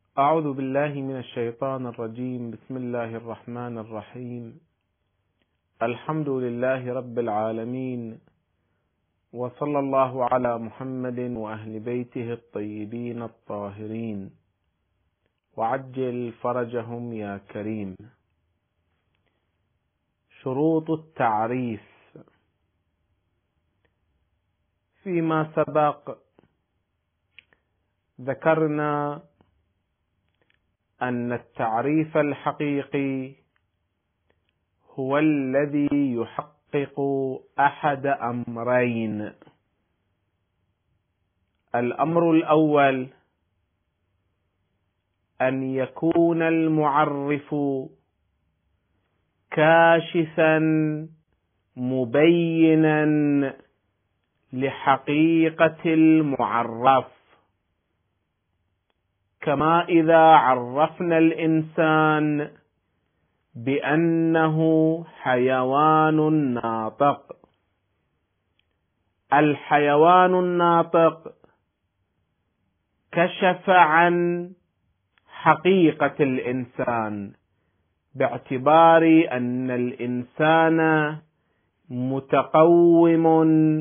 أعوذ بالله من الشيطان الرجيم. بسم الله الرحمن الرحيم. الحمد لله رب العالمين، وصلى الله على محمد وأهل بيته الطيبين الطاهرين، وعجل فرجهم يا كريم. شروط التعريف. فيما سبق ذكرنا أن التعريف الحقيقي هو الذي يحقق أحد أمرين. الأمر الأول أن يكون المعرف كاشفا مبينا لحقيقة المعرف، كما إذا عرفنا الإنسان بأنه حيوان ناطق. الحيوان الناطق كشف عن حقيقة الإنسان باعتبار أن الإنسان متقوم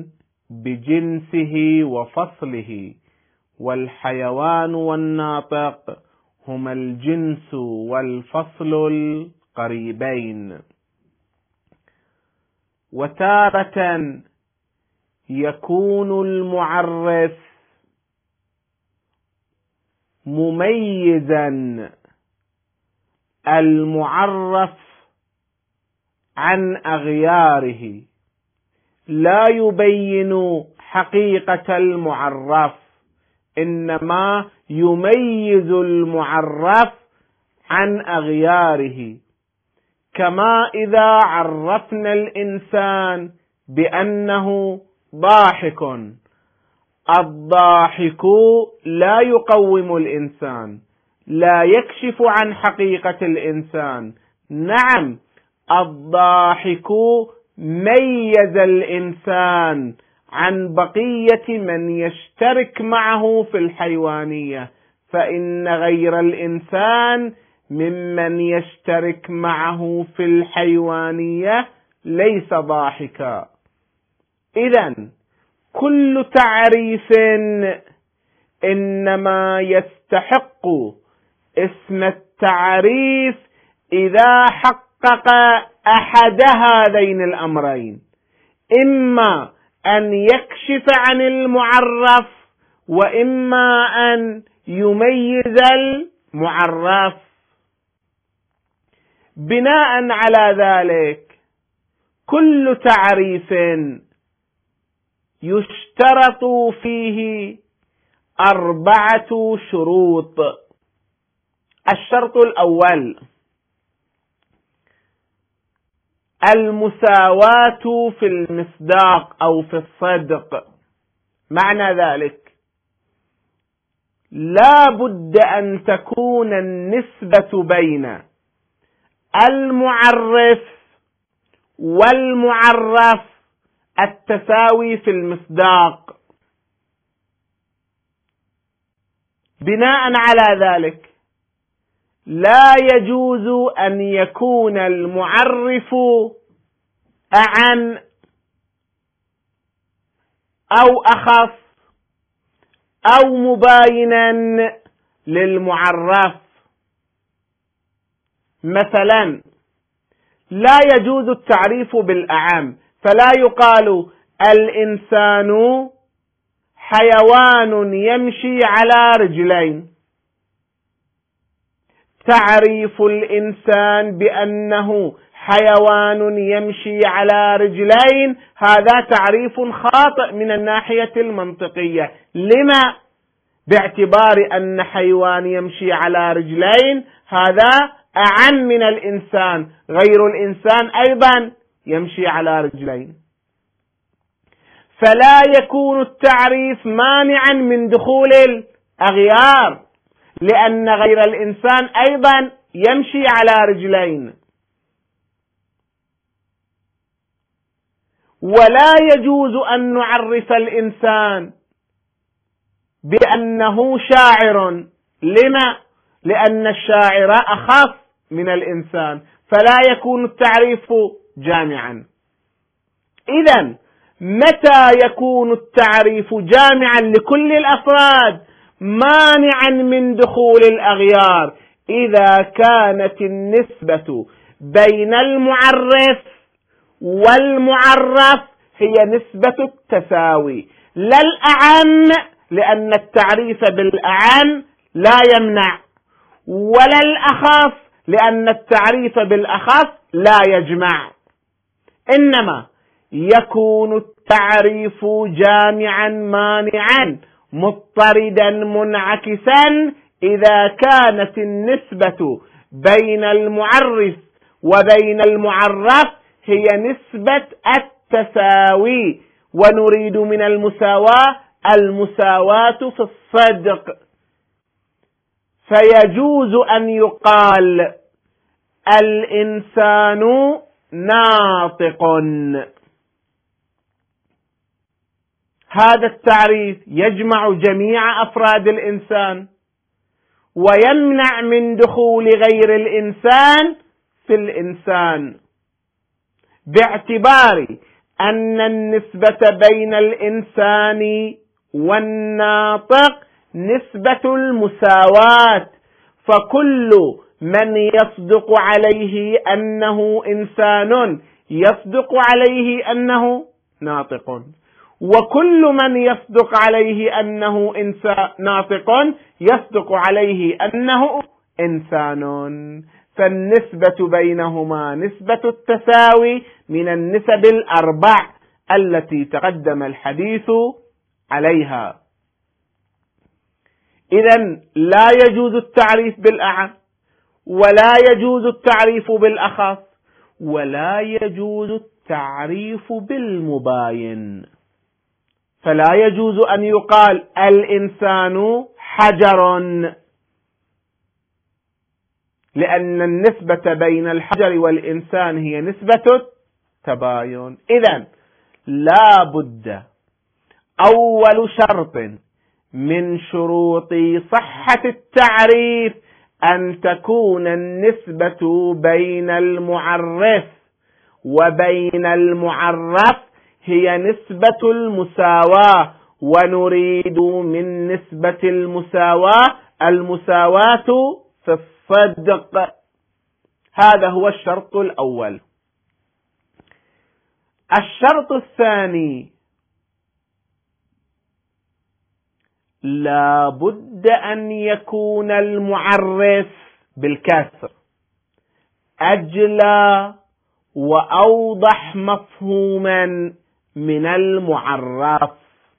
بجنسه وفصله، والحيوان والناطق هما الجنس والفصل القريبين. وتارة يكون المعرف مميزا المعرف عن أغياره، لا يبين حقيقة المعرف، إنما يميز المعرف عن أغياره. كما إذا عرفنا الإنسان بأنه ضاحك، الضاحك لا يقوم الإنسان، لا يكشف عن حقيقة الإنسان. نعم، الضاحك ميز الإنسان عن بقية من يشترك معه في الحيوانية، فإن غير الإنسان ممن يشترك معه في الحيوانية ليس ضاحكا. إذن كل تعريف إنما يستحق اسم التعريف إذا حقق أحد هذين الأمرين، إما أن يكشف عن المعرف، وإما أن يميز المعرف. بناء على ذلك كل تعريف يشترط فيه 4 شروط. الشرط الأول المساواة في المصداق أو في الصدق. معنى ذلك لا بد أن تكون النسبة بين المعرف والمعرف التساوي في المصداق. بناء على ذلك لا يجوز أن يكون المعرف أعم أو أخص أو مباينا للمعرف. مثلا لا يجوز التعريف بالأعم، فلا يقال الإنسان حيوان يمشي على رجلين. تعريف الإنسان بأنه حيوان يمشي على رجلين هذا تعريف خاطئ من الناحية المنطقية. لما؟ باعتبار أن حيوان يمشي على رجلين هذا أعم من الإنسان، غير الإنسان أيضا يمشي على رجلين، فلا يكون التعريف مانعا من دخول الأغيار، لأن غير الإنسان أيضا يمشي على رجلين. ولا يجوز أن نعرف الإنسان بأنه شاعر. لما؟ لأن الشاعر أخف من الإنسان، فلا يكون التعريف جامعا. إذن متى يكون التعريف جامعا لكل الأفراد مانعا من دخول الأغيار؟ إذا كانت النسبة بين المعرف والمعرف هي نسبة التساوي، لا الأعم، لأن التعريف بالأعم لا يمنع، ولا الأخف، لأن التعريف بالأخف لا يجمع. إنما يكون التعريف جامعا مانعا مضطردا منعكسا إذا كانت النسبة بين المعرف وبين المعرف هي نسبة التساوي، ونريد من المساواة المساواة في الصدق. فيجوز أن يقال الإنسان ناطق. هذا التعريف يجمع جميع أفراد الإنسان ويمنع من دخول غير الإنسان في الإنسان، باعتبار أن النسبة بين الإنسان والناطق نسبة المساواة، فكل من يصدق عليه أنه إنسان يصدق عليه أنه ناطق، وكل من يصدق عليه أنه ناطق يصدق عليه أنه إنسان. فالنسبة بينهما نسبة التساوي من النسب الأربع التي تقدم الحديث عليها. إذن لا يجوز التعريف بالأعم، ولا يجوز التعريف بالأخص، ولا يجوز التعريف بالمباين. فلا يجوز أن يقال الإنسان حجر، لأن النسبة بين الحجر والإنسان هي نسبة التباين. إذن لا بد أول شرط من شروط صحة التعريف أن تكون النسبة بين المعرف وبين المعرف هي نسبة المساواة، ونريد من نسبة المساواة في الصدق. هذا هو الشرط الأول. الشرط الثاني: لا بد أن يكون المعرف بالكسر أجلى وأوضح مفهوما من المعرف،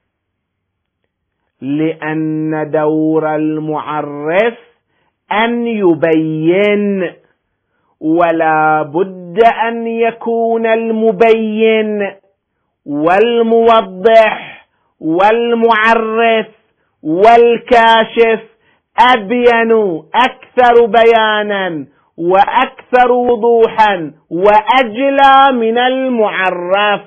لأن دور المعرف أن يبين، ولا بد أن يكون المبين والموضح والمعرف والكاشف أبين أكثر بيانا وأكثر وضوحا وأجلى من المعرف.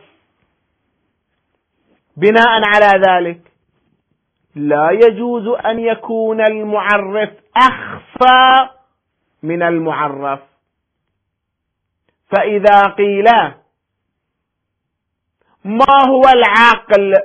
بناء على ذلك لا يجوز أن يكون المعرف أخفى من المعرف. فإذا قيل ما هو العقل؟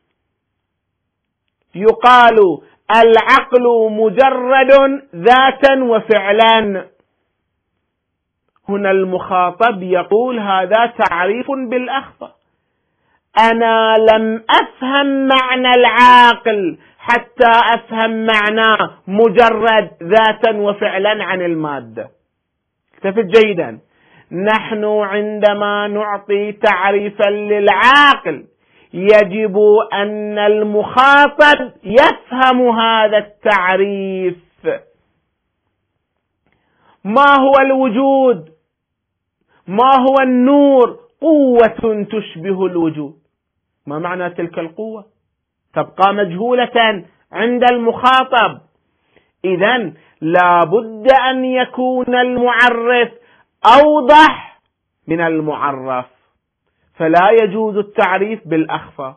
يقال العقل مجرد ذاتا وفعلا. هنا المخاطب يقول هذا تعريف بالأخفى، أنا لم أفهم معنى العاقل حتى أفهم معنى مجرد ذاتا وفعلا عن المادة. التفت جيدا، نحن عندما نعطي تعريفا للعاقل يجب أن المخاطب يفهم هذا التعريف. ما هو الوجود؟ ما هو النور؟ قوة تشبه الوجود. ما معنى تلك القوة؟ تبقى مجهولة عند المخاطب. إذن لا بد أن يكون المعرف أوضح من المعرف، فلا يجوز التعريف بالأخفى،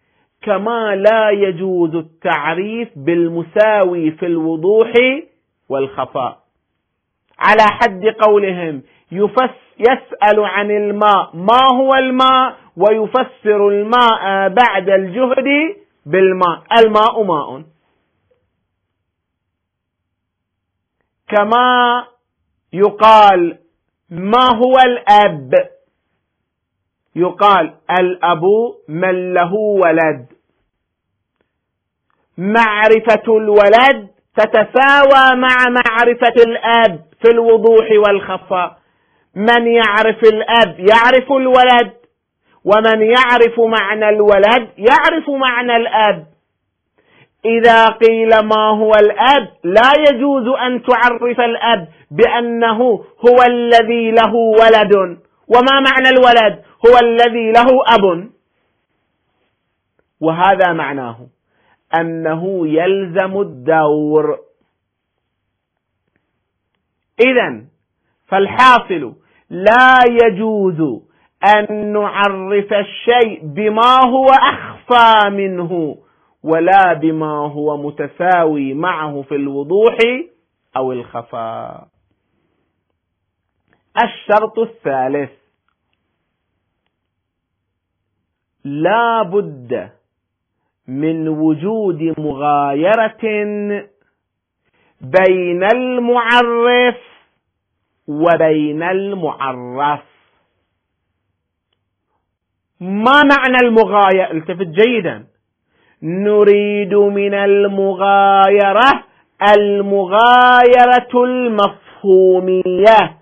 كما لا يجوز التعريف بالمساوي في الوضوح والخفاء، على حد قولهم يسأل عن الماء ما هو الماء، ويفسر الماء بعد الجهد بالماء، الماء ماء. كما يقال ما هو الأب، يقال الأب من له ولد. معرفة الولد تتساوى مع معرفة الأب في الوضوح والخفاء. من يعرف الأب يعرف الولد، ومن يعرف معنى الولد يعرف معنى الأب. إذا قيل ما هو الأب لا يجوز أن تعرف الأب بأنه هو الذي له ولد، وما معنى الولد؟ هو الذي له أب. وهذا معناه أنه يلزم الدور. إذن فالحاصل لا يجوز أن نعرف الشيء بما هو أخفى منه، ولا بما هو متساوي معه في الوضوح أو الخفاء. الشرط الثالث: لا بد من وجود مغايرة بين المعرف وبين المعرف. ما معنى المغايرة؟ التفت جيدا. نريد من المغايرة المغايرة المفهومية،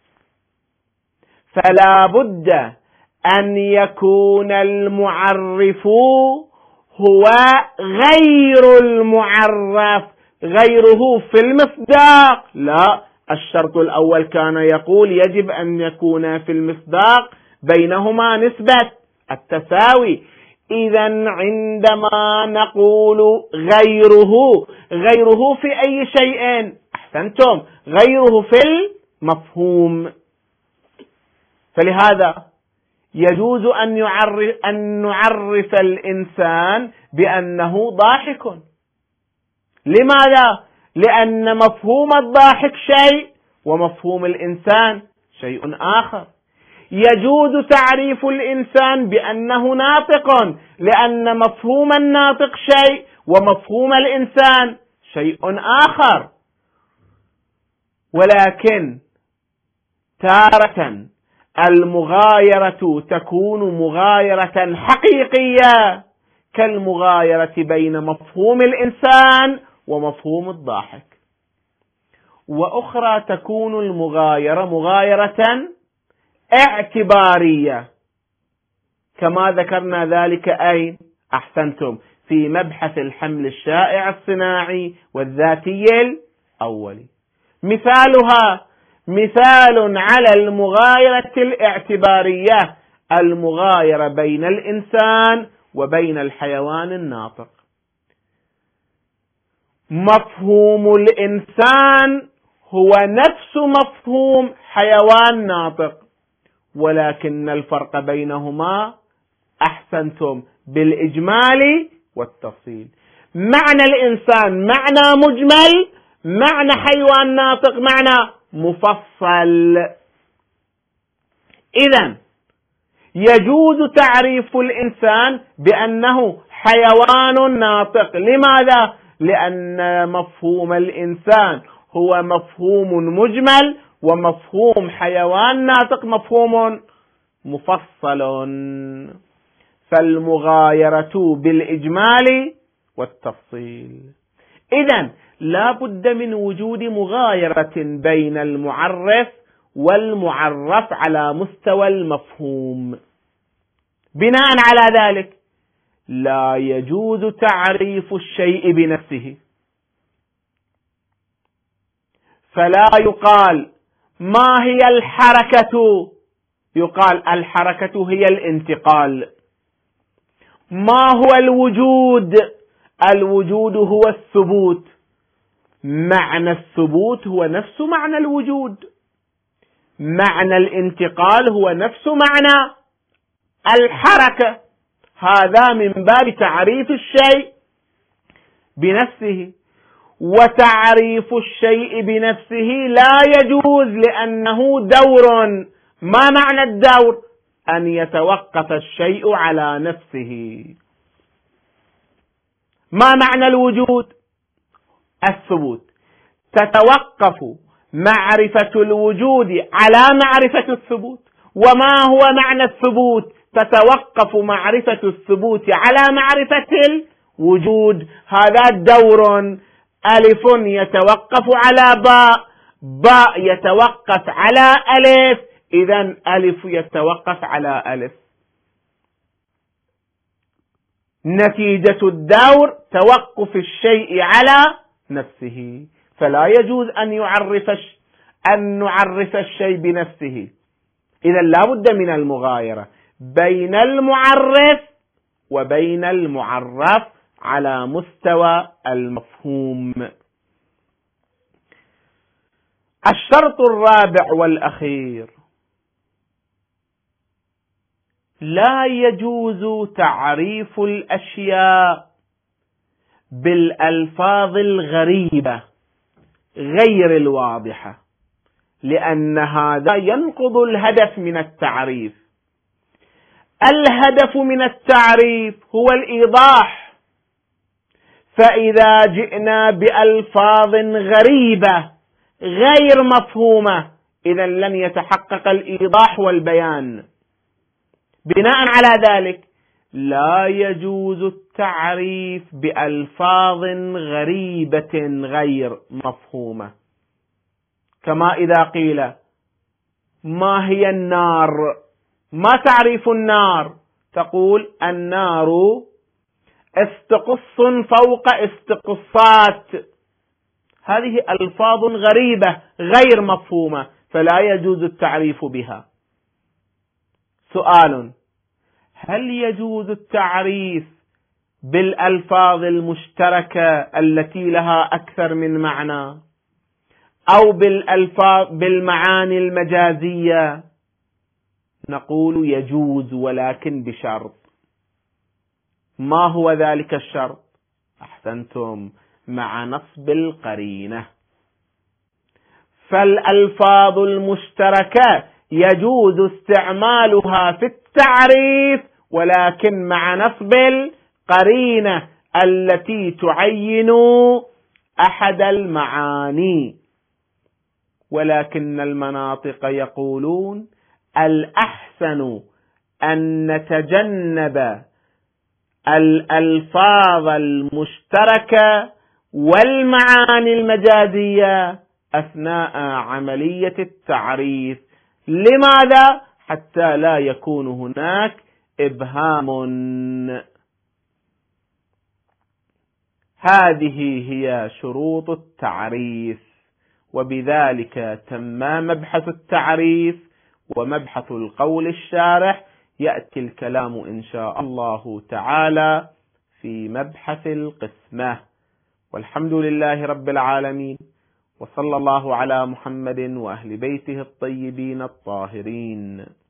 فلا بد أن يكون المعرف هو غير المعرف. غيره في المصداق لا، الشرط الأول كان يقول يجب أن يكون في المصداق بينهما نسبة التساوي. إذن عندما نقول غيره في أي شيء؟ أحسنتم، غيره في المفهوم. فلهذا يجوز أن نعرف الإنسان بأنه ضاحك. لماذا؟ لأن مفهوم الضاحك شيء ومفهوم الإنسان شيء آخر. يجوز تعريف الإنسان بأنه ناطق، لأن مفهوم الناطق شيء ومفهوم الإنسان شيء آخر. ولكن تارة المغايرة تكون مغايرة حقيقية كالمغايرة بين مفهوم الإنسان ومفهوم الضاحك، وأخرى تكون المغايرة مغايرة اعتبارية، كما ذكرنا ذلك أين؟ أحسنتم، في مبحث الحمل الشائع الصناعي والذاتي الأولي. مثالها مثال على المغايرة الاعتبارية المغايرة بين الإنسان وبين الحيوان الناطق. مفهوم الإنسان هو نفس مفهوم حيوان ناطق، ولكن الفرق بينهما أحسنتم بالإجمال والتفصيل. معنى الإنسان معنى مجمل، معنى حيوان ناطق معنى مفصل. إذن يجوز تعريف الإنسان بأنه حيوان ناطق. لماذا؟ لأن مفهوم الإنسان هو مفهوم مجمل، ومفهوم حيوان ناطق مفهوم مفصل. فالمغايرة بالإجمال والتفصيل. إذن لا بد من وجود مغايرة بين المعرف والمعرف على مستوى المفهوم. بناء على ذلك لا يجوز تعريف الشيء بنفسه، فلا يقال ما هي الحركة، يقال الحركة هي الانتقال. ما هو الوجود؟ الوجود هو الثبوت. معنى الثبوت هو نفس معنى الوجود. معنى الانتقال هو نفس معنى الحركة. هذا من باب تعريف الشيء بنفسه. وتعريف الشيء بنفسه لا يجوز لأنه دور. ما معنى الدور؟ أن يتوقف الشيء على نفسه. ما معنى الوجود؟ الثبوت. تتوقف معرفة الوجود على معرفة الثبوت. وما هو معنى الثبوت؟ تتوقف معرفة الثبوت على معرفة الوجود. هذا دور. ألف يتوقف على باء، باء يتوقف على ألف، إذن ألف يتوقف على ألف. نتيجة الدور توقف الشيء على نفسه، فلا يجوز أن نعرف الشيء بنفسه. إذن لا بد من المغايرة بين المعرف وبين المعرف على مستوى المفهوم. الشرط الرابع والأخير: لا يجوز تعريف الأشياء بالألفاظ الغريبة غير الواضحة، لأن هذا ينقض الهدف من التعريف. الهدف من التعريف هو الإيضاح، فإذا جئنا بألفاظ غريبة غير مفهومة إذن لن يتحقق الإيضاح والبيان. بناء على ذلك لا يجوز التعريف بألفاظ غريبة غير مفهومة، كما إذا قيل ما هي النار؟ ما تعريف النار؟ تقول النار استقص فوق استقصات. هذه ألفاظ غريبة غير مفهومة فلا يجوز التعريف بها. سؤال: هل يجوز التعريف بالألفاظ المشتركة التي لها أكثر من معنى، أو بالمعاني المجازية؟ نقول يجوز، ولكن بشرط. ما هو ذلك الشرط؟ أحسنتم، مع نصب القرينة. فالألفاظ المشتركة يجوز استعمالها في التعريف، ولكن مع نصب القرينة التي تعين أحد المعاني. ولكن المناطق يقولون الأحسن أن نتجنب الألفاظ المشتركة والمعاني المجازية أثناء عملية التعريف. لماذا؟ حتى لا يكون هناك إبهام. هذه هي شروط التعريف، وبذلك تم مبحث التعريف ومبحث القول الشارح. يأتي الكلام إن شاء الله تعالى في مبحث القسمة. والحمد لله رب العالمين، وصلى الله على محمد وأهل بيته الطيبين الطاهرين.